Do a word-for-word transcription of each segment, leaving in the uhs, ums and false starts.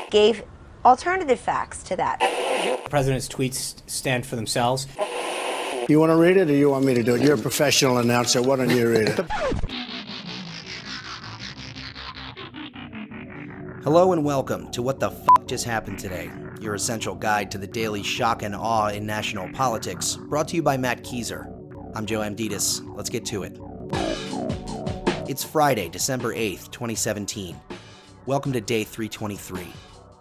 gave alternative facts to that. The president's tweets stand for themselves. You want to read it or you want me to do it? You're a professional announcer. Why don't you read it? Hello and welcome to What the F*** Just Happened Today, your essential guide to the daily shock and awe in national politics, brought to you by Matt Kieser. I'm Joe Amditis. Let's get to it. It's Friday, December eighth, twenty seventeen. Welcome to day three twenty-three.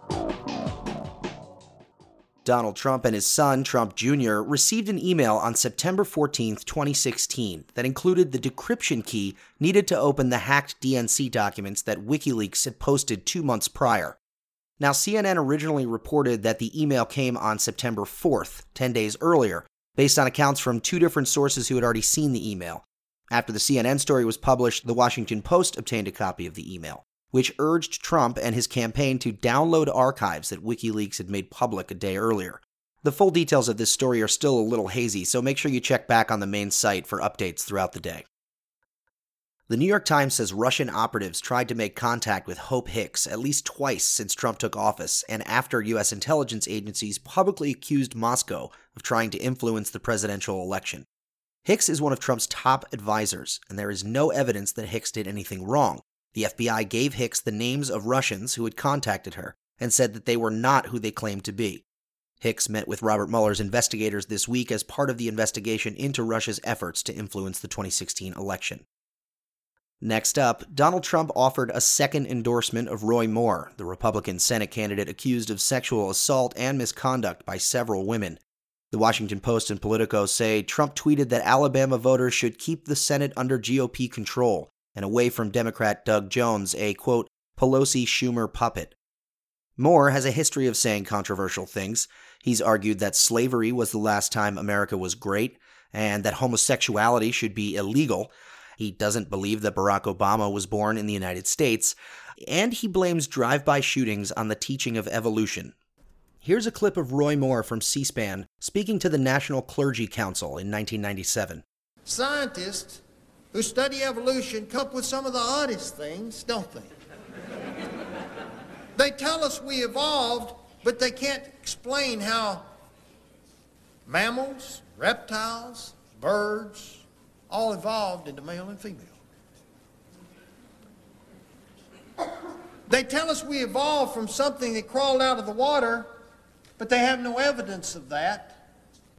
Donald Trump and his son, Trump Junior, received an email on September fourteenth, twenty sixteen that included the decryption key needed to open the hacked D N C documents that WikiLeaks had posted two months prior. Now, C N N originally reported that the email came on September fourth, ten days earlier, based on accounts from two different sources who had already seen the email. After the C N N story was published, the Washington Post obtained a copy of the email, which urged Trump and his campaign to download archives that WikiLeaks had made public a day earlier. The full details of this story are still a little hazy, so make sure you check back on the main site for updates throughout the day. The New York Times says Russian operatives tried to make contact with Hope Hicks at least twice since Trump took office, and after U S intelligence agencies publicly accused Moscow of trying to influence the presidential election. Hicks is one of Trump's top advisors, and there is no evidence that Hicks did anything wrong. The F B I gave Hicks the names of Russians who had contacted her and said that they were not who they claimed to be. Hicks met with Robert Mueller's investigators this week as part of the investigation into Russia's efforts to influence the twenty sixteen election. Next up, Donald Trump offered a second endorsement of Roy Moore, the Republican Senate candidate accused of sexual assault and misconduct by several women. The Washington Post and Politico say Trump tweeted that Alabama voters should keep the Senate under G O P control and away from Democrat Doug Jones, a, quote, Pelosi-Schumer puppet. Moore has a history of saying controversial things. He's argued that slavery was the last time America was great, and that homosexuality should be illegal. He doesn't believe that Barack Obama was born in the United States, and he blames drive-by shootings on the teaching of evolution. Here's a clip of Roy Moore from C-SPAN speaking to the National Clergy Council in nineteen ninety-seven. Scientists who study evolution come up with some of the oddest things, don't they? They tell us we evolved, but they can't explain how mammals, reptiles, birds, all evolved into male and female. They tell us we evolved from something that crawled out of the water, but they have no evidence of that.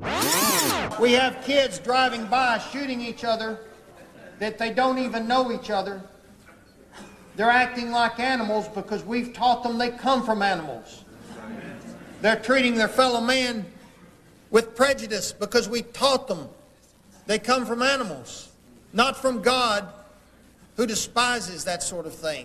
We have kids driving by shooting each other that they don't even know each other. They're acting like animals because we've taught them they come from animals. They're treating their fellow man with prejudice because we taught them they come from animals, not from God, who despises that sort of thing.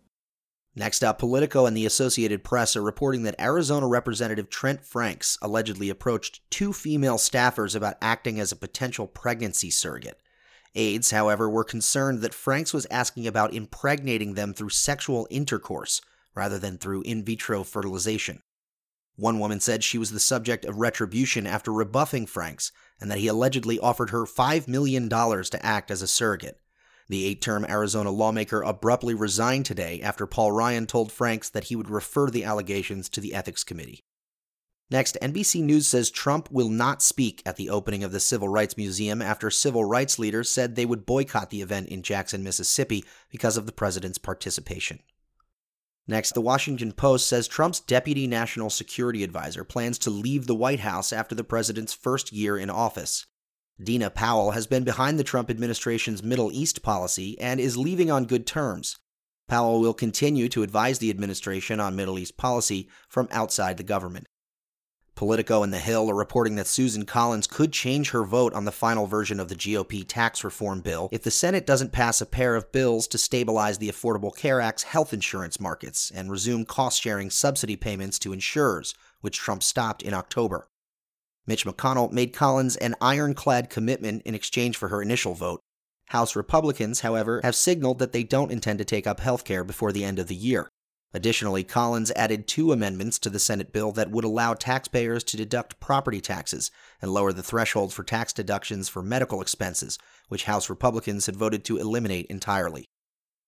Next up, Politico and the Associated Press are reporting that Arizona Representative Trent Franks allegedly approached two female staffers about acting as a potential pregnancy surrogate. Aides, however, were concerned that Franks was asking about impregnating them through sexual intercourse rather than through in vitro fertilization. One woman said she was the subject of retribution after rebuffing Franks, and that he allegedly offered her five million dollars to act as a surrogate. The eight-term Arizona lawmaker abruptly resigned today after Paul Ryan told Franks that he would refer the allegations to the Ethics Committee. Next, N B C News says Trump will not speak at the opening of the Civil Rights Museum after civil rights leaders said they would boycott the event in Jackson, Mississippi because of the president's participation. Next, the Washington Post says Trump's deputy national security advisor plans to leave the White House after the president's first year in office. Dina Powell has been behind the Trump administration's Middle East policy and is leaving on good terms. Powell will continue to advise the administration on Middle East policy from outside the government. Politico and The Hill are reporting that Susan Collins could change her vote on the final version of the G O P tax reform bill if the Senate doesn't pass a pair of bills to stabilize the Affordable Care Act's health insurance markets and resume cost-sharing subsidy payments to insurers, which Trump stopped in October. Mitch McConnell made Collins an ironclad commitment in exchange for her initial vote. House Republicans, however, have signaled that they don't intend to take up health care before the end of the year. Additionally, Collins added two amendments to the Senate bill that would allow taxpayers to deduct property taxes and lower the threshold for tax deductions for medical expenses, which House Republicans had voted to eliminate entirely.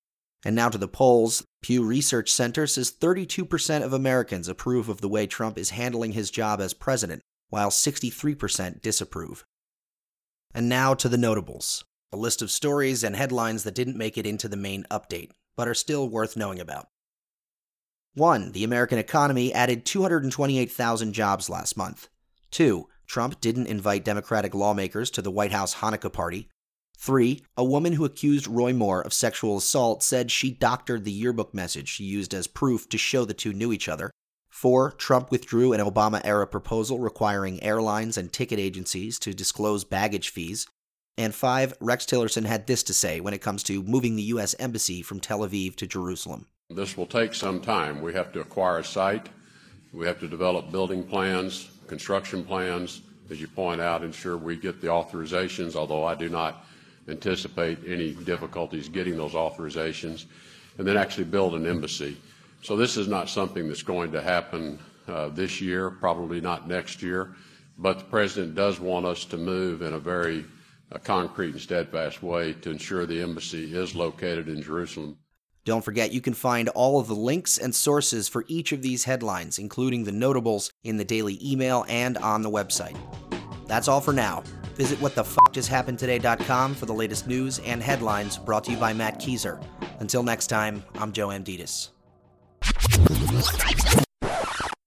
And now to the polls. Pew Research Center says thirty-two percent of Americans approve of the way Trump is handling his job as president, while sixty-three percent disapprove. And now to the notables, a list of stories and headlines that didn't make it into the main update, but are still worth knowing about. one. The American economy added two hundred twenty-eight thousand jobs last month. two. Trump didn't invite Democratic lawmakers to the White House Hanukkah party. three. A woman who accused Roy Moore of sexual assault said she doctored the yearbook message she used as proof to show the two knew each other. four. Trump withdrew an Obama-era proposal requiring airlines and ticket agencies to disclose baggage fees. And five. Rex Tillerson had this to say when it comes to moving the U S Embassy from Tel Aviv to Jerusalem. This will take some time. We have to acquire a site. We have to develop building plans, construction plans, as you point out, ensure we get the authorizations, although I do not anticipate any difficulties getting those authorizations, and then actually build an embassy. So this is not something that's going to happen uh, this year, probably not next year, but the President does want us to move in a very uh, concrete and steadfast way to ensure the embassy is located in Jerusalem. Don't forget, you can find all of the links and sources for each of these headlines, including the notables, in the daily email and on the website. That's all for now. Visit what the fuck just happened today dot com for the latest news and headlines, brought to you by Matt Kieser. Until next time, I'm Joe Amditis.